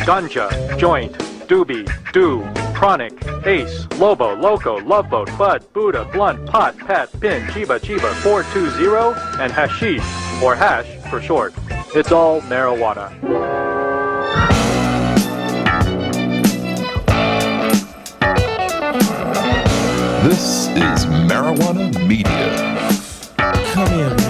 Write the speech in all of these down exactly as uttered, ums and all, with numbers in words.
Ganja, Joint, Doobie, Do, Chronic, Ace, Lobo, Loco, Love Boat, Bud, Buddha, Blunt, Pot, Pat, Pin, Chiba, Chiba, four two zero, and Hashish, or Hash for short. It's all marijuana. This is Marijuana Media. Come here, man.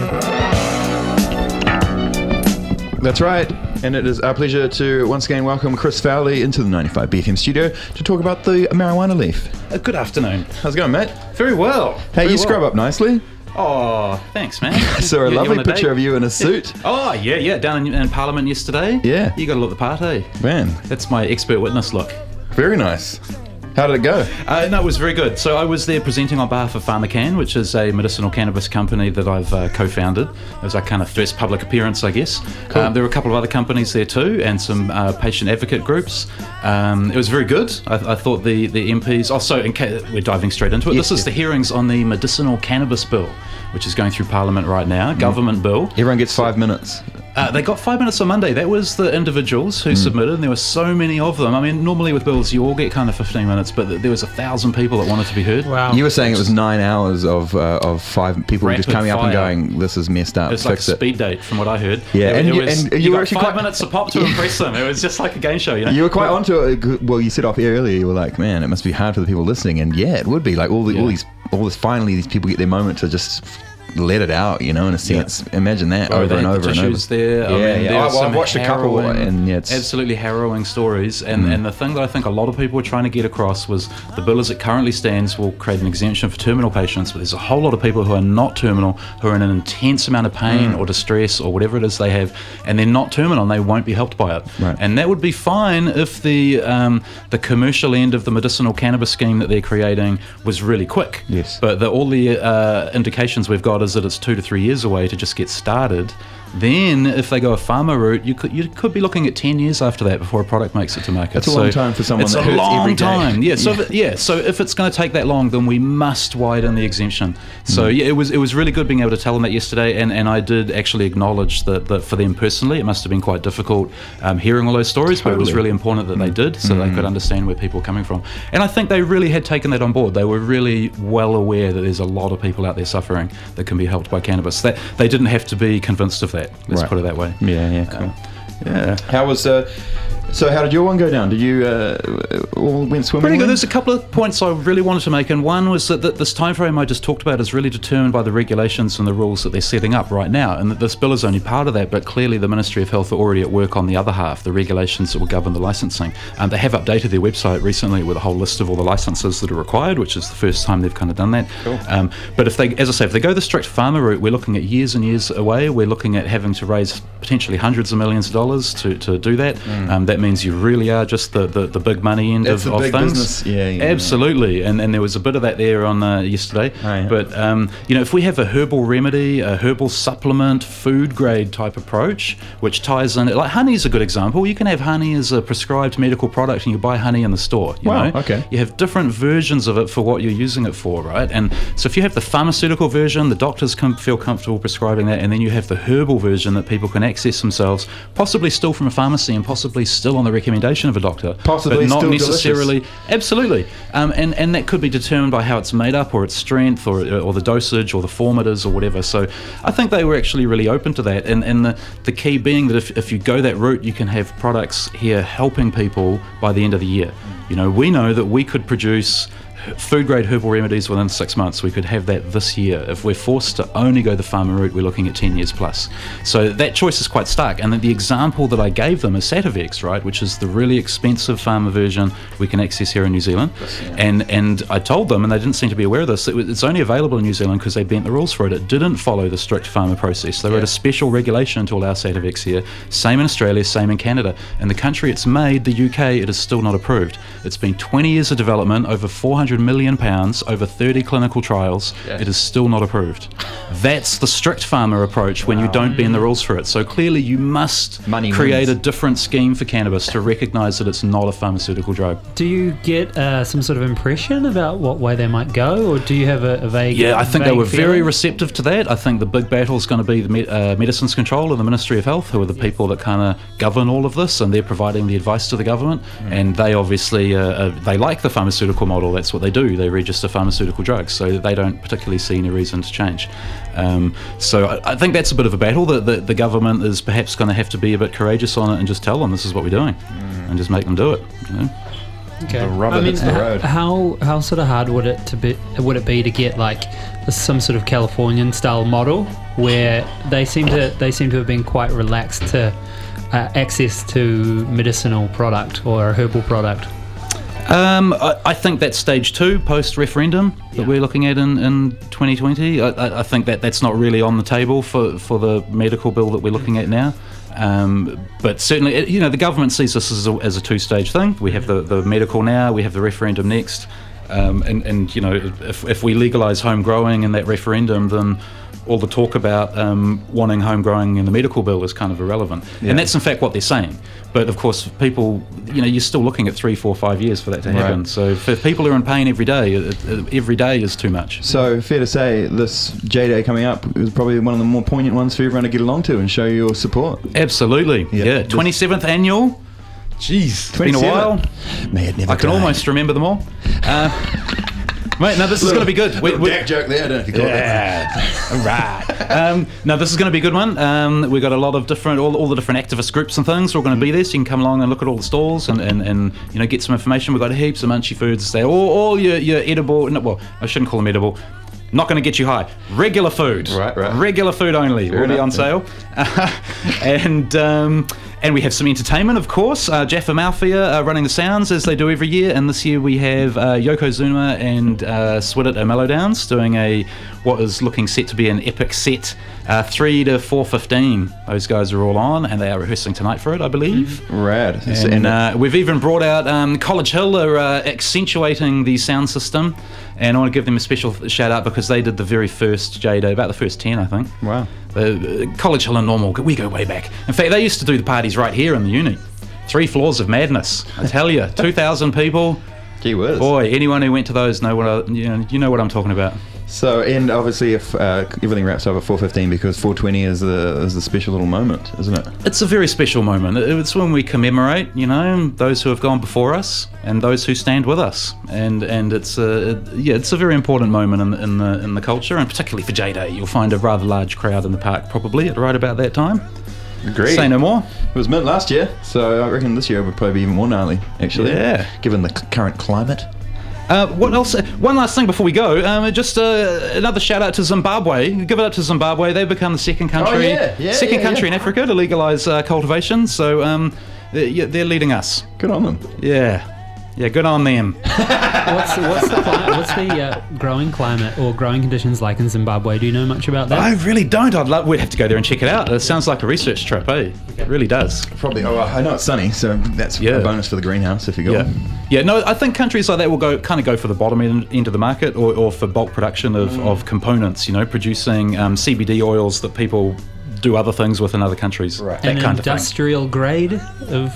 That's right, and it is our pleasure to once again welcome Chris Fowley into the ninety-five B F M studio to talk about the marijuana leaf. Uh, good afternoon. How's it going, mate? Very well. Hey, Very you well. scrub up nicely. Oh, thanks, man. I saw a You- you lovely on a picture date? of you in a suit. Oh, yeah, yeah, down in, in Parliament yesterday. Yeah. You got to look the part, eh? Man, That's my expert witness look. very nice. How did it go? Uh, no, it was very good. So I was there presenting on behalf of PharmaCann, which is a medicinal cannabis company that I've uh, co-founded. It was our kind of first public appearance, I guess. Cool. Um, there were a couple of other companies there too, and some uh, patient advocate groups. Um, it was very good. I, I thought the, the M Ps... Oh, so in ca- we're diving straight into it. Yes, this is yes. the hearings on the medicinal cannabis bill, which is going through Parliament right now, government bill. Everyone gets five minutes. Uh, they got five minutes on Monday. That was the individuals who submitted, and there were so many of them. I mean, normally with bills, you all get kind of fifteen minutes, but th- there was a thousand people that wanted to be heard. Wow. You were saying it was nine hours of uh, of five people just Rapid coming up and fire. going, "This is messed up. It's like a Fix it." speed date, from what I heard. Yeah, it, and it you- was, and you, you were got actually five quite- minutes a pop to impress them. It was just like a game show, you know. You were quite onto it. Well, you said off air earlier. You were like, "Man, it must be hard for the people listening." And yeah, it would be. Like all the all Yeah. these all this. Finally, these people get their moment to just let it out. You know, in a sense. Imagine that Oh, over they and had over the and over. tissues there. I Yeah, mean, yeah. there Oh, were well, some I've watched a couple, harrowing- and yeah, it's absolutely harrowing stories. And and the thing that I think a lot of people were trying to get across was the bill as it currently stands will create an exemption for terminal patients, but there's a whole lot of people who are not terminal, who are in an intense amount of pain Mm. or distress or whatever it is they have, and they're not terminal and they won't be helped by it. Right. And that would be fine if the um, the commercial end of the medicinal cannabis scheme that they're creating was really quick. Yes. But the, all the uh, indications we've got is that it's two to three years away to just get started. Then, if they go a pharma route, you could you could be looking at ten years after that before a product makes it to market. That's a long time for someone it's that a hurts long every day. time. Yeah. So Yeah. If it, yeah. So if it's going to take that long, then we must widen the exemption. So Mm. yeah, it was it was really good being able to tell them that yesterday, and, and I did actually acknowledge that, that for them personally, it must have been quite difficult um, hearing all those stories, but it was Totally. really important that they did, so they could understand where people were coming from. And I think they really had taken that on board. They were really well aware that there's a lot of people out there suffering that can be helped by cannabis. That they didn't have to be convinced of that. Let's Right. put it that way. Yeah, yeah, cool. Yeah. How was uh, so? How did your one go down? Did you uh, all went swimming? Pretty good. There's a couple of points I really wanted to make, and one was that th- this time frame I just talked about is really determined by the regulations and the rules that they're setting up right now, and that this bill is only part of that, but clearly the Ministry of Health are already at work on the other half, the regulations that will govern the licensing. Um, they have updated their website recently with a whole list of all the licenses that are required, which is the first time they've kind of done that. Cool. Um, but if they, as I say, if they go the strict pharma route, we're looking at years and years away. We're looking at having to raise potentially hundreds of millions of dollars to, to do that. Um, that means you really are just the, the, the big money end It's of, the of big things. business. Yeah, yeah, Absolutely. And and there was a bit of that there on uh, yesterday. Oh, yeah. But um, you know, if we have a herbal remedy, a herbal supplement, food grade type approach, which ties in, like honey's a good example. You can have honey as a prescribed medical product, and you buy honey in the store. You Wow, know? okay. You have different versions of it for what you're using it for, right? And so if you have the pharmaceutical version, the doctors can feel comfortable prescribing that, and then you have the herbal version that people can access themselves, possibly still from a pharmacy and possibly still on the recommendation of a doctor, Possibly but not still necessarily. Absolutely, um, and and that could be determined by how it's made up, or its strength, or or the dosage, or the form it is, or whatever. So I think they were actually really open to that, and and the, the key being that if, if you go that route, you can have products here helping people by the end of the year. You know, we know that we could produce food grade herbal remedies within six months. We could have that this year. If we're forced to only go the pharma route, we're looking at ten years plus. So that choice is quite stark. And the example that I gave them is Sativex, right, which is the really expensive pharma version we can access here in New Zealand. And and I told them, and they didn't seem to be aware of this, it was, it's only available in New Zealand because they bent the rules for it. It didn't follow the strict pharma process. They wrote a special regulation to allow Sativex here. Same in Australia, same in Canada. In the country it's made, the U K, it is still not approved. It's been twenty years of development, over four hundred hundred million pounds over thirty clinical trials. Yeah. It is still not approved. That's the strict farmer approach when you don't bend the rules for it. So clearly you must Money create wins. a different scheme for cannabis to recognise that it's not a pharmaceutical drug. Do you get uh, some sort of impression about what way they might go, or do you have a, a vague? Yeah, I think they vague were very feeling? receptive to that. I think the big battle is going to be the Me- uh, Medicines Control and the Ministry of Health, who are the people that kind of govern all of this, and they're providing the advice to the government. Mm. And they obviously uh, uh, they like the pharmaceutical model. That's what they do. They register pharmaceutical drugs, so they don't particularly see any reason to change. Um, so I, I think that's a bit of a battle. That the, the government is perhaps going to have to be a bit courageous on it and just tell them this is what we're doing, mm. and just make them do it. You know. Okay. The rubber I mean, hits the h- road. how how sort of hard would it to be would it be to get like some sort of Californian style model where they seem to they seem to have been quite relaxed to uh, access to medicinal product or a herbal product? Um, I, I think that's stage two post referendum that Yeah. we're looking at in, in twenty twenty. I, I I think that that's not really on the table for, for the medical bill that we're looking at now. Um, but certainly, it- you know, the government sees this as a, as a two-stage thing. We have the, the medical now, we have the referendum next. Um, and, and, you know, if, if we legalise home growing in that referendum, then all the talk about um, wanting home growing in the medical bill is kind of irrelevant. Yeah. And that's in fact what they're saying. But of course, people, you know, you're still looking at three, four, five years for that to happen. Right. So for people who are in pain every day, it, it, every day is too much. So fair to say, this J Day coming up is probably one of the more poignant ones for everyone to get along to and show your support. Absolutely. Yeah. Yeah. twenty-seventh annual. Jeez, it's been a while. May it never I can die. almost remember them all. Uh, mate, no, this is going to be good. We- Little we- Dak joke there, I don't know if you caught that. Yeah, all right. Um, no, this is going to be a good one. Um, we've got a lot of different, all, all the different activist groups and things are all going to be there, so you can come along and look at all the stalls and, and, and you know, get some information. We've got heaps of munchy foods there. All, all your, your edible, no, well, I shouldn't call them edible. Not going to get you high. Regular food. Right, right. Regular food only Fair will be enough, on yeah. sale. Uh, and um, and we have some entertainment, of course. Uh, Jaffa Malfia uh, running the sounds as they do every year. And this year we have uh, Yokozuna and uh, Swidit at Mellowdowns doing a what is looking set to be an epic set. Uh, three to four fifteen. Those guys are all on, and they are rehearsing tonight for it, I believe. Rad. And uh, we've even brought out um, College Hill are uh, accentuating the sound system, and I want to give them a special shout out because they did the very first J Day, about the first ten, I think. Wow. Uh, College Hill and Normal, we go way back. In fact, they used to do the parties right here in the uni. Three floors of madness, I tell you. two thousand people. Gee whiz. Boy, anyone who went to those know what I, you know, you know what I'm talking about. So, and obviously, if uh, everything wraps up at four fifteen, because four twenty is the is the special little moment, isn't it? It's a very special moment. It's when we commemorate, you know, those who have gone before us and those who stand with us. And and it's a it, yeah, it's a very important moment in the, in the in the culture, and particularly for J Day, you'll find a rather large crowd in the park probably at right about that time. Agreed. Say no more. It was mint last year, so I reckon this year would probably be even more gnarly, actually. Yeah. Given the c- current climate. Uh, what else? One last thing before we go. Um, just uh, another shout out to Zimbabwe. Give it up to Zimbabwe. They've become the second country, Oh, yeah. Yeah, second yeah, country yeah. in Africa to legalise uh, cultivation. So um, they're, yeah, they're leading us. Good on them. Yeah, yeah. Good on them. What's what's the cli- what's the uh, growing climate or growing conditions like in Zimbabwe? Do you know much about that? I really don't. I'd love. We'd have to go there and check it out. It sounds like a research trip, eh? It really does. Probably. Oh, well, I know it's sunny, so that's Yeah. a bonus for the greenhouse if you go. Yeah, yeah. No, I think countries like that will go kind of go for the bottom end, end of the market, or, or for bulk production of, of components. You know, producing um, C B D oils that people do other things with in other countries. Right. That An kind of thing. industrial grade of.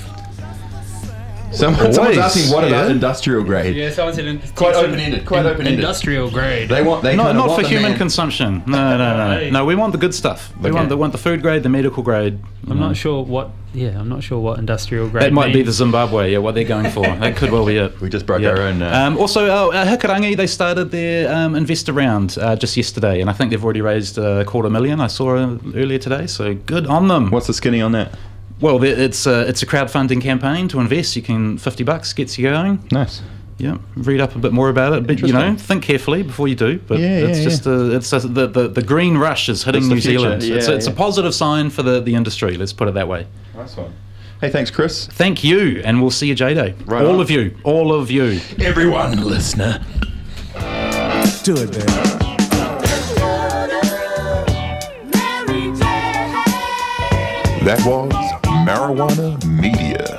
Someone, someone's Always, asking what about yeah. industrial grade? Yeah, someone said in, Quite open-ended. Quite open-ended. Industrial grade. They want. They Not, kind of not want for the human man- consumption. No, no, no, no. No, we want the good stuff. We Okay. want the want the food grade, the medical grade. you I'm know. not sure what. Yeah, I'm not sure what industrial grade. That might be the means. Zimbabwe. Yeah, what they're going for. That could well be it. We just broke Yeah. our own. Uh, Um, also, uh, uh, Hikarangi, they started their um, investor round uh, just yesterday, and I think they've already raised a quarter million. I saw uh, earlier today, so good on them. what's the skinny on that? Well, the- it's a, it's a crowdfunding campaign to invest. You can fifty bucks gets you going. Nice. Yeah, read up a bit more about it. But you know, Interesting. think carefully before you do. But Yeah, it's yeah, just a, it's a, the, the the green rush is hitting It's the New future. Zealand. Yeah, it's a, it's a yeah. positive sign for the, the industry. Let's put it that way. Nice one. Hey, thanks, Chris. Thank you, and we'll see you J Day. Right all on. of you, all of you. Everyone, listener. Do it, baby. That was Marijuana Media.